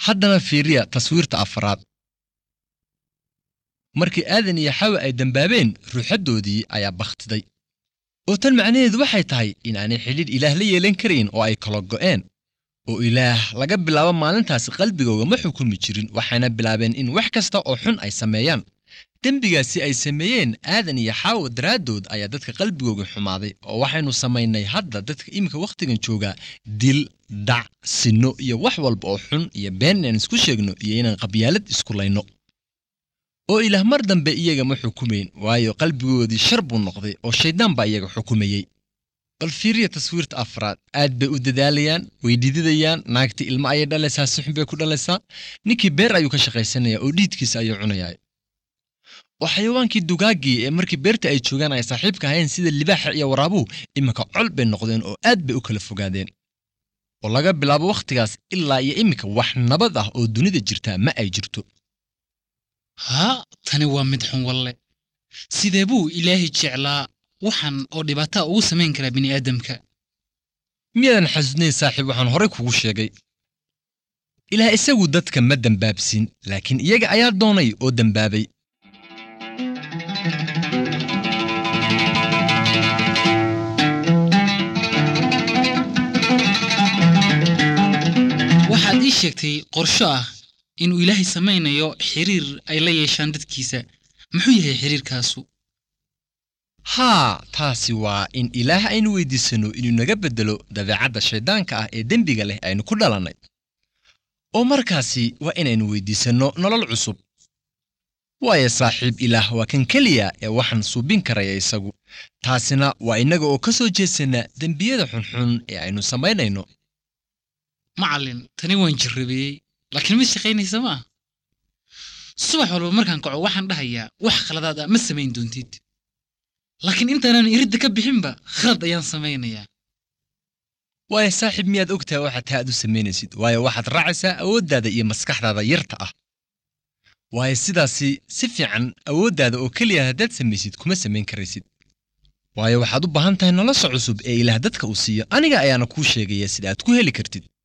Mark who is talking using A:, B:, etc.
A: haddana fiiriya taswiirta afraad markii aadan iyo xawa ay dambaabeen ruuxadoodii ayaa bakhtiday oo tan macnaheedu waxay tahay in aanay xidhiidh ilaah la yeelan karin oo ay kala go'een oo ilaah laga bilaabo maalintaas qalbigooda ma xukumi jirin waxaana bilaabeen in wax kasta oo xun ay sameeyaan dembigaasi ay sameeyeen aadan iyo xawa daraadood ayaa dadka qalbigooda xumaaday oo waxaynu samaynay hadda dadka imika waqtigan jooga dil dhac sino iyo wax walba oo xun iyo been aan isku sheegno iyo inaan qabyaalad isku layno oo ilaah mar dambe iyaga ma xukumeyn waayo qalbigoodii shar buu noqday oo shaydaan baa iyaga xukumayay bal fiiriya taswiirta afraad aad bay u dadaalayaan way dhididayaan naagtii ilmo ayay dhalaysaa si xun bay ku dhalaysaa ninkii beer ayuu ka shaqaysanayaa oo dhiidkiisa ayuu cunayaa oo xayawaankii dugaaggii ee markii beerta ay joogaan ay saaxiibka ahayn sida libaaxa iyo waraabuhu iminka col bay noqdeen oo aad bay u kala fogaadeen oo laga bilaabo wakhtigaas ilaa iyo iminka wax nabad ah oo dunida jirta ma ay jirto
B: tani waa mid xun walle sidee buu ilaahay jeclaa waxaan oo dhibaato ugu samayn karaa bini'aadamka
A: miyaadan xasuusnayn saaxiib waxaan horey kugu sheegay ilaah isagu dadka ma dambaabsin laakiin iyaga ayaa doonay oo dambaabay
B: waxaad ii sheegtay qorsho ah inuu ilaahay samaynayo xiriir ay la yeeshaan dadkiisa muxuu yahay xiriirkaasu
A: taasi waa in ilaah aynu weydiisano inuu naga bedelo dabeecadda shaydaanka ah ee dembiga leh aynu ku dhalannay oo markaasi waa inaynu weydiisanno nolol cusub waayo saaxiib ilaah waa kan keliya ee waxaan suubin karaya isagu taasina waa innaga oo ka soo jeedsana dembiyada xunxun ee aynu samaynayno
B: macallin tani waan jarrabeeyey laakiin ma shaqaynaysa maaha subax walba markaan kaco waxaan dhahayaa wax khaladaad ah ma samayn doontid laakiin intaanaan iridda ka bixinba khalad ayaan samaynayaa
A: waayo saaxiib miyaad ogtahay waxaad taa aad u samaynaysid waayo waxaad raacaysaa awooddaada iyo maskaxdaada yarta ah waayo sidaasi si fiican awooddaada oo keliya haddaad samaysid kuma samayn karaysid waayo waxaad u baahan tahay nolosha cusub ee ilaah dadka uu siiyo aniga ayaana kuu sheegaya sida aad ku heli kartid